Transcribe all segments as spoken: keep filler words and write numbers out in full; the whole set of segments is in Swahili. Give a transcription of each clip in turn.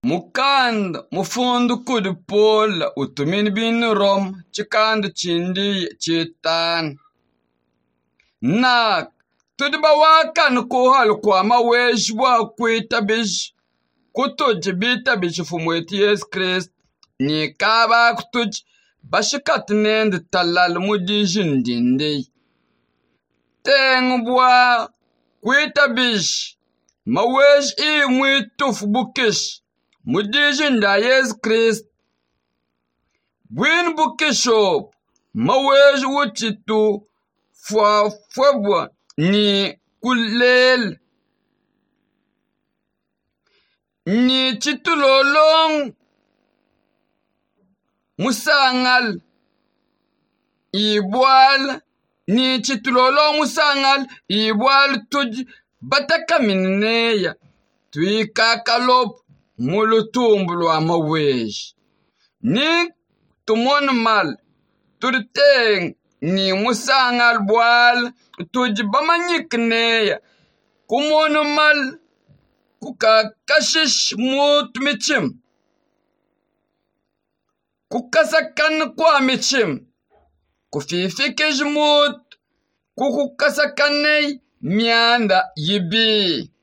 Mukanda mufundu kudi pola utumini binu rom chikanda chindi chitan. Nak tudiba wakan kuhal kwa mawejwa kuita bish kutuj bita bish fumweti Yesu Christ ni kaba kutuj bashikat nend talal mudijin dinde. Tengwa kuita bish mawej i mwituf bukish mudijin da Yesu Christ. Bwin bukishop mawej wuchitu fwa fwabwa ni kulel ni chitulolong musangal ibwal ni chitulolong musangal ibwal tuj bataka minneya tuika kalop mulutumbulwa mawej ni tumon mal turteng ni musangal bwal tuj bamanyikneya kumon mal kuka kashish mut michim kukasakan kwa michim kufifikish mut kukukasakanay mianda yibi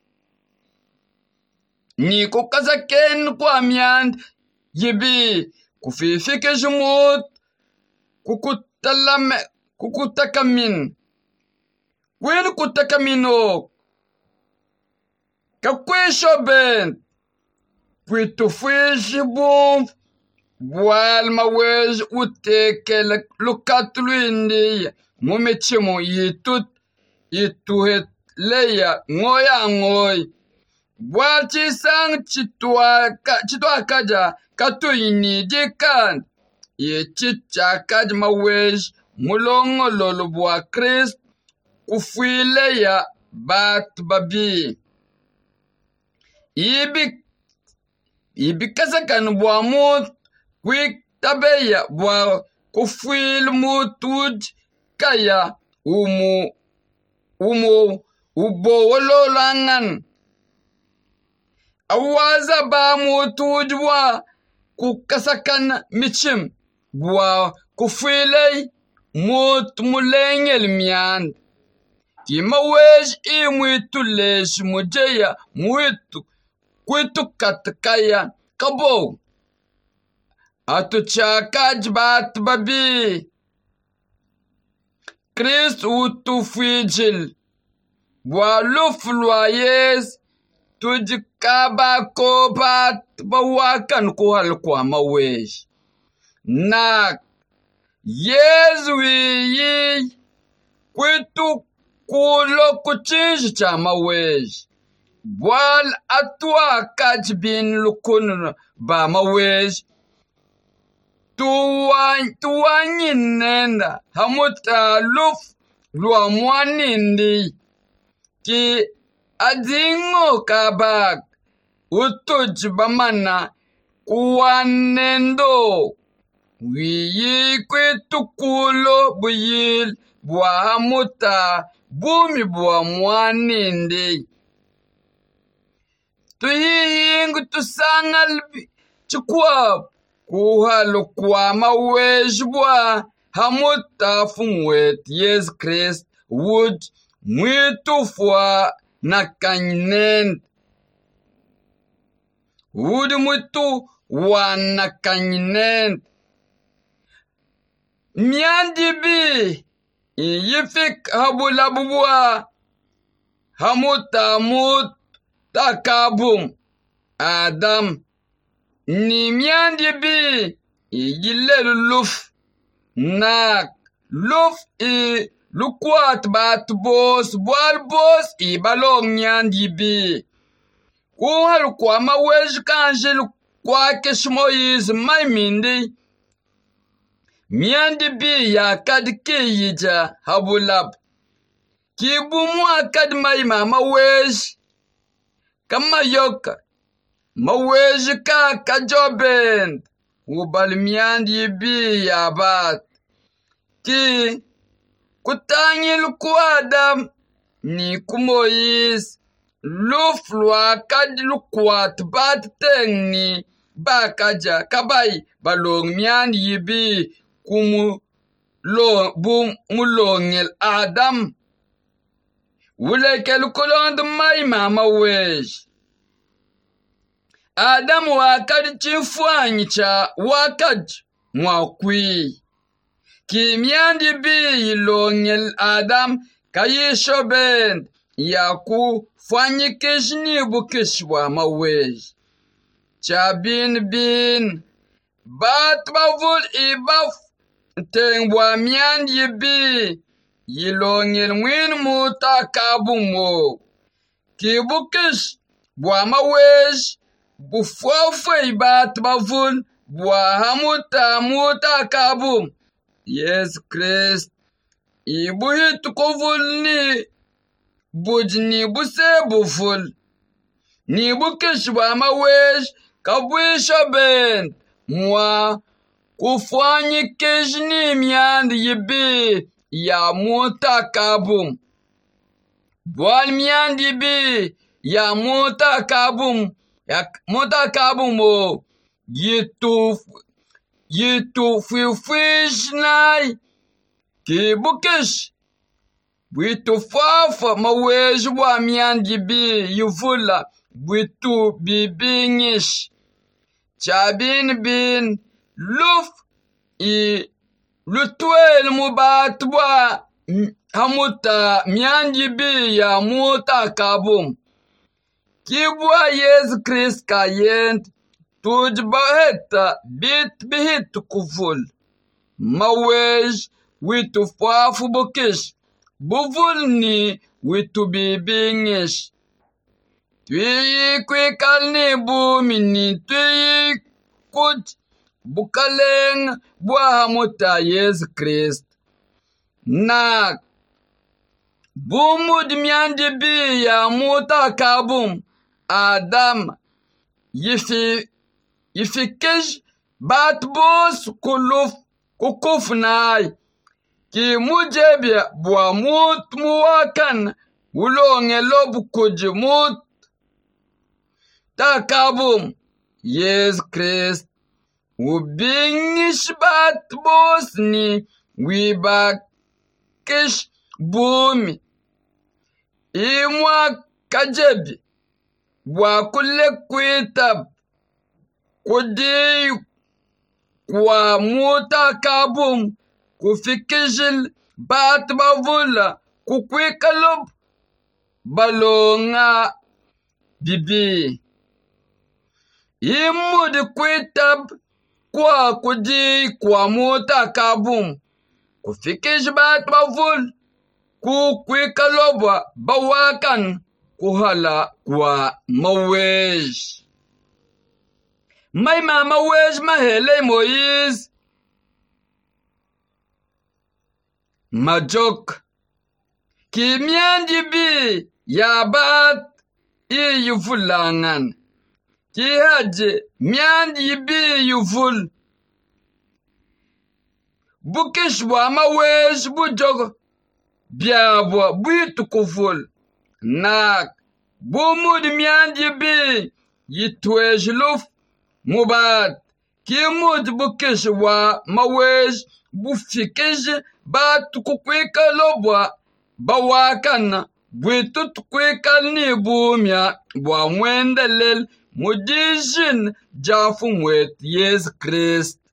ni kukasaken kwa miand yibi kufifikish mut kukutalame kukutakamin kwin kutakamino kakwisho ben pwitufwishi bumf bwal mawej utekele lukatluindi mumechimo yitut yituhet leya ngoya ngoy bwal chisang chitwa ka chitwa kaja katuini dikan ye chicha kaj mawej mulongo lolo bwa Christ kufwile ya bat babi ibi ibi kasakan bwa mut kwik tabeya bwa kufwil mutuj kaya umu umu ubo wololangan awaza ba mutuj bwa kukasakan michim bwa kufwile mut mulengel miand ki mawej i mwitu lesh mujeya mwitu kwitu katkaya kabo atu chakaj bat babi Christ utu fwijil bwa luflwa yes tujikaba kobat bawakan kuhal kwa mawej nak Yezu yi kwitu kulo kuchinji cha mawej bwal atwa kaj bin lukun ba mawej tuwa tuwa nenda hamuta luf lwa mwanindi ki adingo kabak utuj bamana kuwanendo wiyi kwitu kulo buyil bwa hamuta bumi bwa mwanindi tuyihingu tusangal chikwa kuhalo kwa mawej bwa hamuta fumwet Yesu Christ wud mwitu fwa nakanynen wud mwitu wa nakanynen miandi bi yifik habulabubwa hamuta mut takabum Adam ni miandi bi yilelu luf nak luf i lukwat bat bos bwal bos i balong miandi bi kuhal kwa mawej kanjil kwa kishmoyiz maimindi miandi bi ya kad kiyija habulab kibumu akad maima mawej kama yoka mawej ka kajoben ubal miandi bi ya bat ki kutangil kwa Adam ni kumoyiz luflwa kad lukwat bat tengni bakaja kabai balong mian yibi kumu lo bum mulongel Adam wule kel kolond mai mama wej Adam wakad chifwanyi cha wakad mwakwi Kimiandi bi longel Adam kayisho ben yaku fanyi kishni bukishwa mawej Chabin bin bat bavul ibaf tengwa miandi bi yilongel mwin muta kabumo kibukish bwa mawej bufwafwe ibat bavul bwa hamuta muta kabum Yes, Christ. Ibu hit kovul ni bujni buse buful. Ni bukishwa mawej kabwisha ben. Mwa kufanyi kishni miandi yibi ya muta kabum. Bwal miandi bi ya muta kabum. Ya muta kabum o yitu Yitu fifish nai ki bukish Bwitu fafa mawej wa miandi bi yufula Bwitu bibingish Chabin bin luf I lutwel mubatwa Hamuta miandi bi ya muta kabum Kibwa Yesu Christ kayent Tuj baheta bit bihit kuful. Mawej witu fafu bukish. Buful ni witu bibingish. Tui kwe kalni bumini tui kuch. Bukaleng buahamuta Yesu Christ. Na bumud miandi bi ya muta kabum. Adam yifi Ifikish bat bos kuluf kukufnai ki mujebia bwa mut muwakan ulonge lobu kujimut takabum Yes Christ ubingish bat bos ni wibakish bumi imwa kajebi bwa kule kwitab Kudi kwa muta kabum kufikishil bat bavula kukwikalob balonga bibi Imudi kwitab kwa kudi kwa muta kabum kufikish bat bavul kukwikalob bawakan kuhala kwa mawej Mai mama wej mahele Moise Majok Ki miandi bi yabat I yufulangan Ki haje miandi bi yuful Bukishwa mawej bujog Biabwa buitu kuful Nak Bumud miandi bi Yitwej luf Mubat Kimud bukish wa mawej bufikish bat kukwika lobwa bawakan bwitut kwika ni bumya bwa mwendelel mudijin jafu mwet Yes Christ